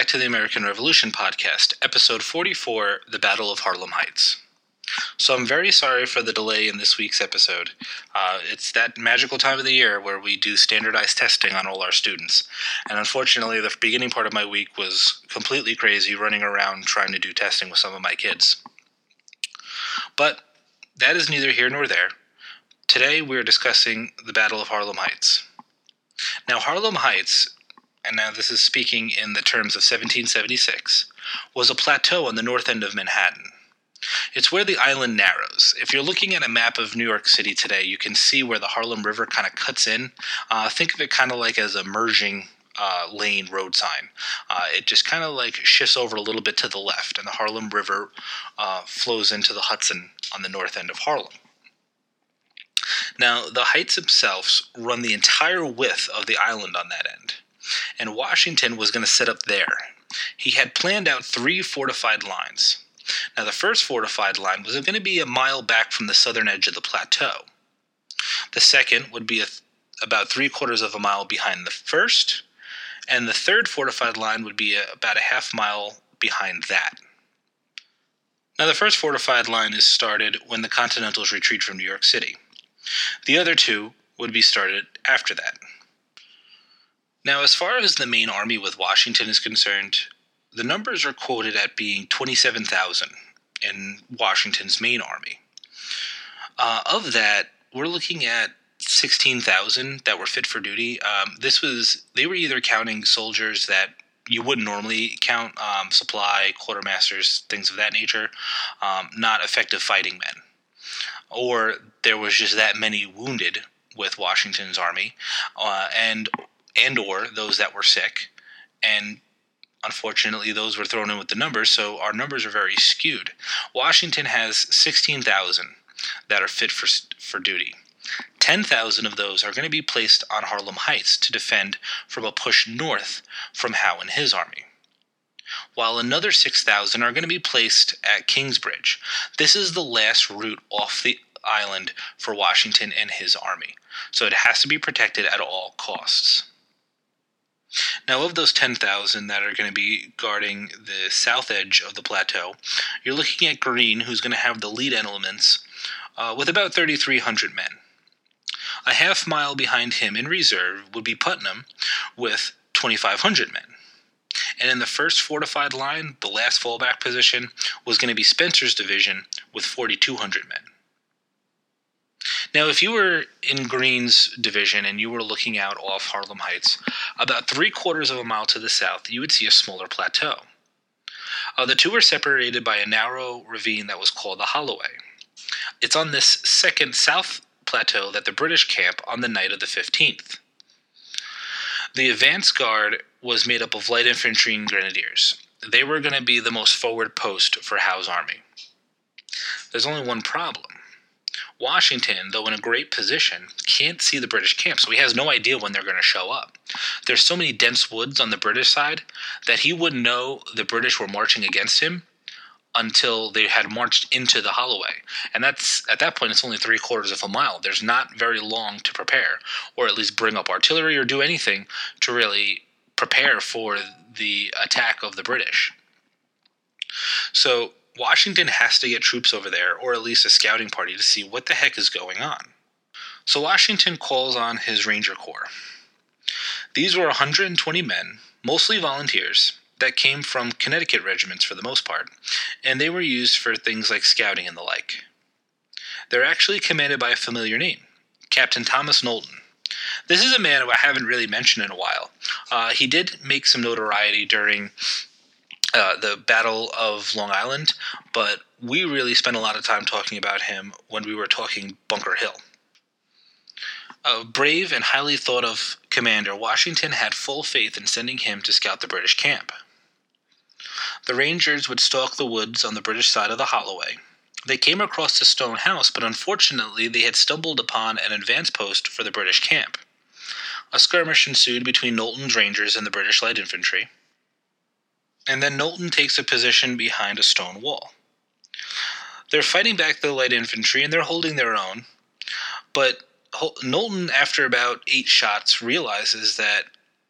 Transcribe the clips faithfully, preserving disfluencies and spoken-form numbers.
back to the American Revolution podcast, episode forty-four, The Battle of Harlem Heights. So I'm very sorry for the delay in this week's episode. Uh, it's that magical time of the year where we do standardized testing on all our students. And unfortunately, the beginning part of my week was completely crazy running around trying to do testing with some of my kids. But that is neither here nor there. Today we're discussing the Battle of Harlem Heights. Now, Harlem Heights, and now this is speaking in the terms of seventeen seventy-six, was a plateau on the north end of Manhattan. It's where the island narrows. If you're looking at a map of New York City today, you can see where the Harlem River kind of cuts in. Uh, think of it kind of like as a merging uh, lane road sign. Uh, it just kind of like shifts over a little bit to the left, and the Harlem River uh, flows into the Hudson on the north end of Harlem. Now, the Heights themselves run the entire width of the island on that end, and Washington was going to set up there. He had planned out three fortified lines. Now, the first fortified line was going to be a mile back from the southern edge of the plateau. The second would be a th- about three quarters of a mile behind the first, and the third fortified line would be a, about a half mile behind that. Now, the first fortified line is started when the Continentals retreat from New York City. The other two would be started after that. Now, as far as the main army with Washington is concerned, the numbers are quoted at being twenty-seven thousand in Washington's main army. Uh, of that, we're looking at sixteen thousand that were fit for duty. Um, this was, they were either counting soldiers that you wouldn't normally count, um, supply, quartermasters, things of that nature, um, not effective fighting men. Or there was just that many wounded with Washington's army, uh, and and or those that were sick, and unfortunately those were thrown in with the numbers, so our numbers are very skewed. Washington has sixteen thousand that are fit for for duty. ten thousand of those are going to be placed on Harlem Heights to defend from a push north from Howe and his army, while another six thousand are going to be placed at Kingsbridge. This is the last route off the island for Washington and his army, so it has to be protected at all costs. Now, of those ten thousand that are going to be guarding the south edge of the plateau, you're looking at Greene, who's going to have the lead elements, uh, with about thirty-three hundred men. A half mile behind him in reserve would be Putnam with twenty-five hundred men. And in the first fortified line, the last fallback position, was going to be Spencer's division with forty-two hundred men. Now, if you were in Greene's division and you were looking out off Harlem Heights, about three quarters of a mile to the south, you would see a smaller plateau. Uh, the two were separated by a narrow ravine that was called the Holloway. It's on this second south plateau that the British camp on the night of the fifteenth. The advance guard was made up of light infantry and grenadiers. They were going to be the most forward post for Howe's army. There's only one problem. Washington, though in a great position, can't see the British camp, so he has no idea when they're going to show up. There's so many dense woods on the British side that he wouldn't know the British were marching against him until they had marched into the Holloway. And that's, at that point, it's only three quarters of a mile. There's not very long to prepare, or at least bring up artillery or do anything to really prepare for the attack of the British. So Washington has to get troops over there, or at least a scouting party, to see what the heck is going on. So Washington calls on his Ranger Corps. These were one hundred twenty men, mostly volunteers, that came from Connecticut regiments for the most part, and they were used for things like scouting and the like. They're actually commanded by a familiar name, Captain Thomas Knowlton. This is a man who I haven't really mentioned in a while. Uh, he did make some notoriety during Uh, the Battle of Long Island, but we really spent a lot of time talking about him when we were talking Bunker Hill. A brave and highly thought of commander, Washington had full faith in sending him to scout the British camp. The Rangers would stalk the woods on the British side of the Holloway. They came across the stone house, but unfortunately they had stumbled upon an advance post for the British camp. A skirmish ensued between Knowlton's Rangers and the British light infantry, and then Knowlton takes a position behind a stone wall. They're fighting back the light infantry, and they're holding their own, but Knowlton, after about eight shots, realizes that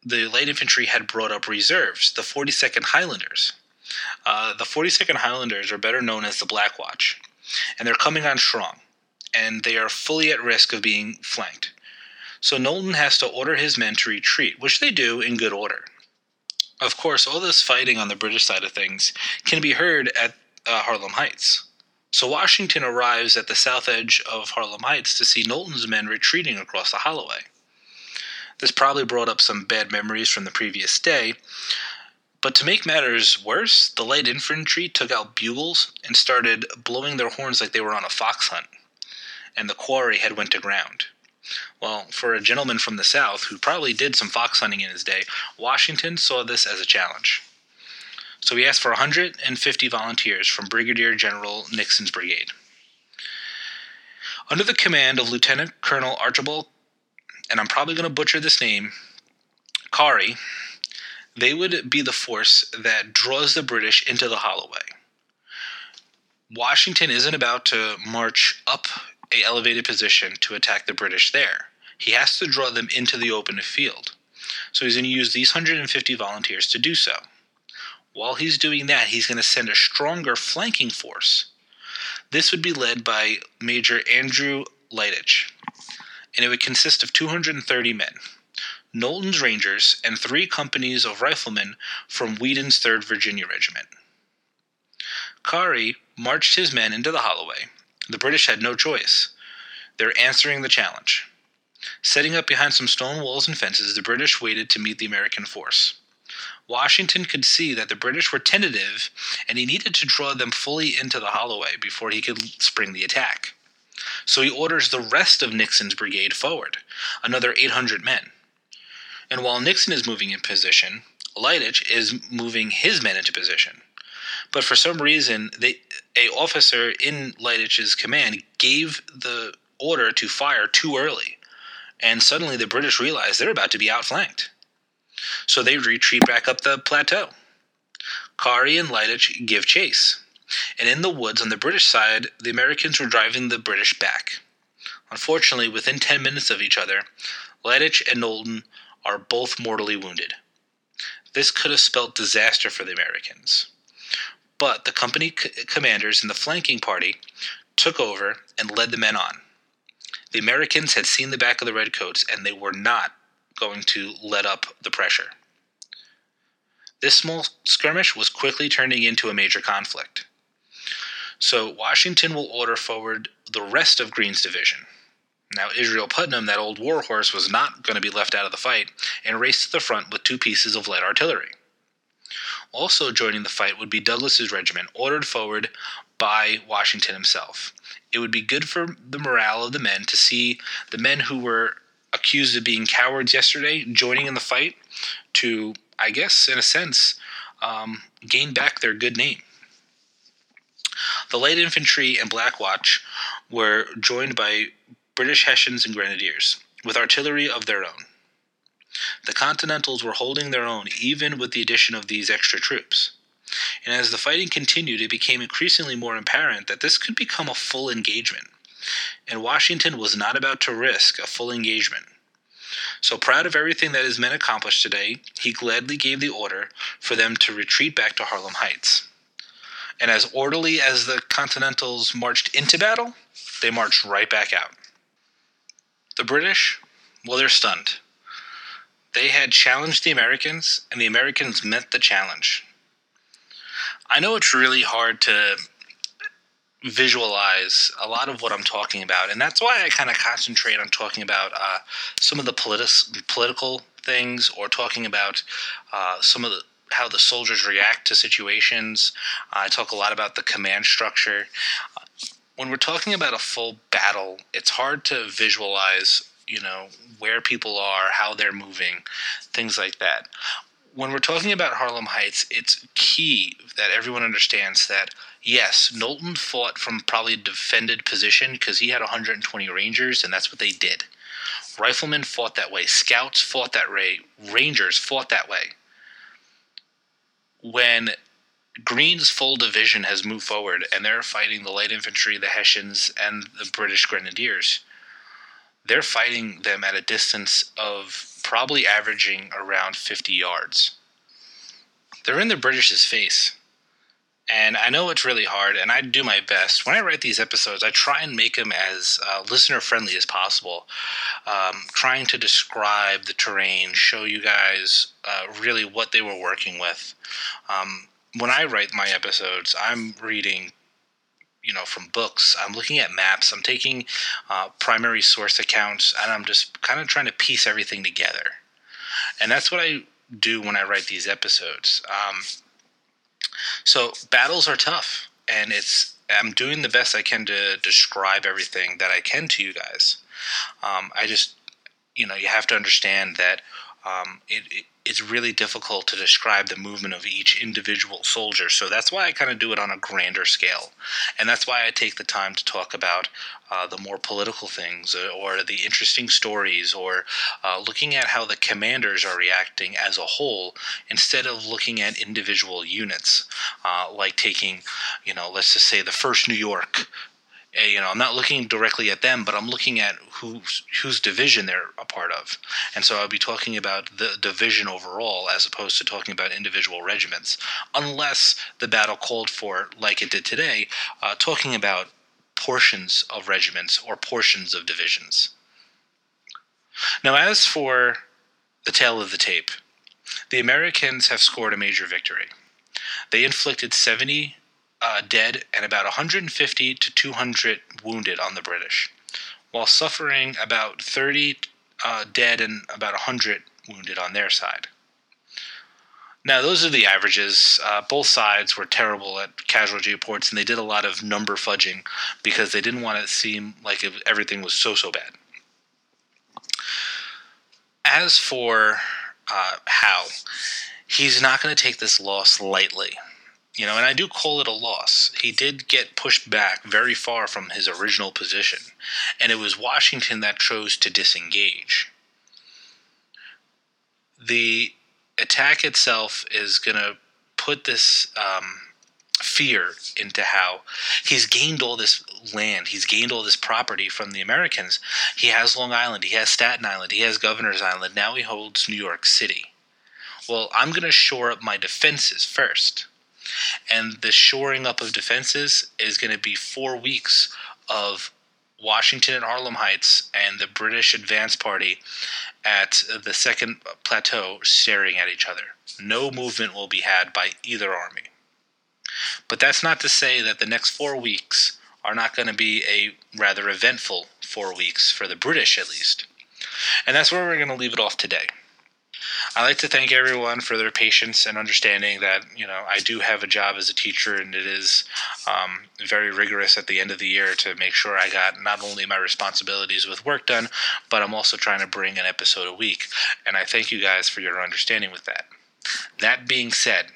the light infantry had brought up reserves, the forty-second Highlanders. Uh, the forty-second Highlanders are better known as the Black Watch, and they're coming on strong, and they are fully at risk of being flanked. So Knowlton has to order his men to retreat, which they do in good order. Of course, all this fighting on the British side of things can be heard at uh, Harlem Heights. So Washington arrives at the south edge of Harlem Heights to see Knowlton's men retreating across the Holloway. This probably brought up some bad memories from the previous day, but to make matters worse, the light infantry took out bugles and started blowing their horns like they were on a fox hunt, and the quarry had went to ground. Well, for a gentleman from the South who probably did some fox hunting in his day, Washington saw this as a challenge. So he asked for one hundred fifty volunteers from Brigadier General Nixon's brigade. Under the command of Lieutenant Colonel Archibald, and I'm probably going to butcher this name, Cary, they would be the force that draws the British into the Holloway. Washington isn't about to march up a elevated position to attack the British there. He has to draw them into the open field. So he's going to use these one hundred fifty volunteers to do so. While he's doing that, he's going to send a stronger flanking force. This would be led by Major Andrew Lightich, and it would consist of two hundred thirty men, Knowlton's Rangers, and three companies of riflemen from Whedon's third Virginia Regiment. Cary marched his men into the Holloway. The British had no choice. They're answering the challenge. Setting up behind some stone walls and fences, the British waited to meet the American force. Washington could see that the British were tentative, and he needed to draw them fully into the Holloway before he could spring the attack. So he orders the rest of Nixon's brigade forward, another eight hundred men. And while Nixon is moving in position, Lightich is moving his men into position. But for some reason, they, a officer in Lightich's command gave the order to fire too early, and suddenly the British realized they're about to be outflanked. So they retreat back up the plateau. Cary and Lightich give chase, and in the woods on the British side, the Americans were driving the British back. Unfortunately, within ten minutes of each other, Lightich and Knowlton are both mortally wounded. This could have spelled disaster for the Americans. But the company c- commanders in the flanking party took over and led the men on. The Americans had seen the back of the redcoats, and they were not going to let up the pressure. This small skirmish was quickly turning into a major conflict. So Washington will order forward the rest of Greene's division. Now Israel Putnam, that old warhorse, was not going to be left out of the fight, and raced to the front with two pieces of light artillery. Also joining the fight would be Douglas's regiment, ordered forward by Washington himself. It would be good for the morale of the men to see the men who were accused of being cowards yesterday joining in the fight to, I guess, in a sense, um, gain back their good name. The light infantry and Black Watch were joined by British Hessians and Grenadiers, with artillery of their own. The Continentals were holding their own even with the addition of these extra troops. And as the fighting continued, it became increasingly more apparent that this could become a full engagement, and Washington was not about to risk a full engagement. So proud of everything that his men accomplished today, he gladly gave the order for them to retreat back to Harlem Heights. And as orderly as the Continentals marched into battle, they marched right back out. The British, well, they're stunned. They had challenged the Americans, and the Americans met the challenge. I know it's really hard to visualize a lot of what I'm talking about, and that's why I kind of concentrate on talking about uh, some of the politi- political things, or talking about uh, some of the how the soldiers react to situations. Uh, I talk a lot about the command structure. Uh, when we're talking about a full battle, it's hard to visualize, you know, where people are, how they're moving, things like that. When we're talking about Harlem Heights, it's key that everyone understands that, yes, Knowlton fought from probably a defended position because he had one hundred twenty Rangers, and that's what they did. Riflemen fought that way. Scouts fought that way. Rangers fought that way. When Greene's full division has moved forward and they're fighting the light infantry, the Hessians, and the British Grenadiers, they're fighting them at a distance of probably averaging around fifty yards. They're in the British's face. And I know it's really hard, and I do my best. When I write these episodes, I try and make them as uh, listener-friendly as possible, um, trying to describe the terrain, show you guys uh, really what they were working with. Um, when I write my episodes, I'm reading, you know, from books. I'm looking at maps. I'm taking uh, primary source accounts, and I'm just kind of trying to piece everything together. And that's what I do when I write these episodes. Um, So battles are tough, and it's I'm doing the best I can to describe everything that I can to you guys. Um, I just, you know, you have to understand that um, it, it it's really difficult to describe the movement of each individual soldier. So that's why I kind of do it on a grander scale, and that's why I take the time to talk about uh, the more political things, uh, or the interesting stories, or uh, looking at how the commanders are reacting as a whole, instead of looking at individual units, uh, like taking, you know, let's just say the First New York. You know, I'm not looking directly at them, but I'm looking at whose whose division they're a part of. And so I'll be talking about the division overall as opposed to talking about individual regiments, unless the battle called for, like it did today, uh, talking about portions of regiments or portions of divisions. Now, as for the tale of the tape, the Americans have scored a major victory. They inflicted seventy Uh, dead and about one hundred fifty to two hundred wounded on the British, while suffering about thirty uh, dead and about one hundred wounded on their side. Now, those are the averages. Uh, both sides were terrible at casualty reports, and they did a lot of number fudging because they didn't want it to seem like it, everything was so, so bad. As for uh, Howe, he's not going to take this loss lightly. You know, and I do call it a loss. He did get pushed back very far from his original position, and it was Washington that chose to disengage. The attack itself is going to put this um, fear into Howe. He's gained all this land. He's gained all this property from the Americans. He has Long Island. He has Staten Island. He has Governor's Island. Now he holds New York City. Well, I'm going to shore up my defenses first. And the shoring up of defenses is going to be four weeks of Washington and Harlem Heights and the British advance party at the Second Plateau staring at each other. No movement will be had by either army. But that's not to say that the next four weeks are not going to be a rather eventful four weeks for the British, at least. And that's where we're going to leave it off today. I'd like to thank everyone for their patience and understanding that, you know, I do have a job as a teacher, and it is um, very rigorous at the end of the year to make sure I got not only my responsibilities with work done, but I'm also trying to bring an episode a week. And I thank you guys for your understanding with that. That being said,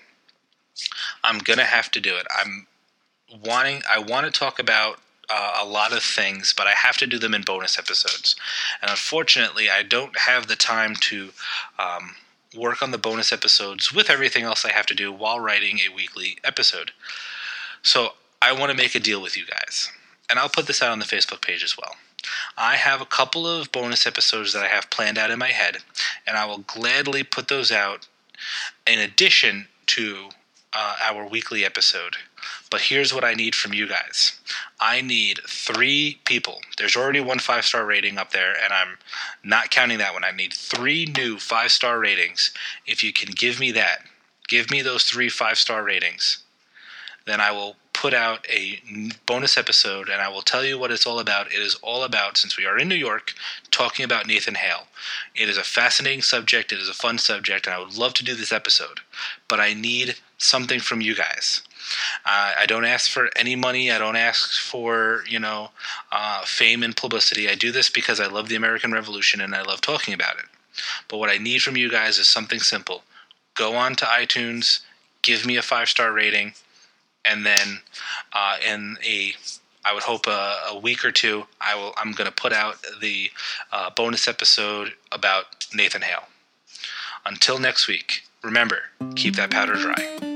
I'm going to have to do it. I'm wanting, I want to talk about Uh, a lot of things, but I have to do them in bonus episodes. And unfortunately, I don't have the time to um, work on the bonus episodes with everything else I have to do while writing a weekly episode. So I want to make a deal with you guys. And I'll put this out on the Facebook page as well. I have a couple of bonus episodes that I have planned out in my head, and I will gladly put those out in addition to uh, our weekly episode. But here's what I need from you guys. I need three people. There's already one five-star rating up there, and I'm not counting that one. I need three new five-star ratings. If you can give me that, give me those three five-star ratings, then I will put out a bonus episode, and I will tell you what it's all about. It is all about, since we are in New York, talking about Nathan Hale. It is a fascinating subject. It is a fun subject, and I would love to do this episode. But I need something from you guys. Uh, I don't ask for any money. I don't ask for, you know, uh, fame and publicity. I do this because I love the American Revolution and I love talking about it. But what I need from you guys is something simple. Go on to iTunes, give me a five-star rating, and then uh, in a, I would hope a, a week or two, I will. I'm going to put out the uh, bonus episode about Nathan Hale. Until next week, remember, keep that powder dry.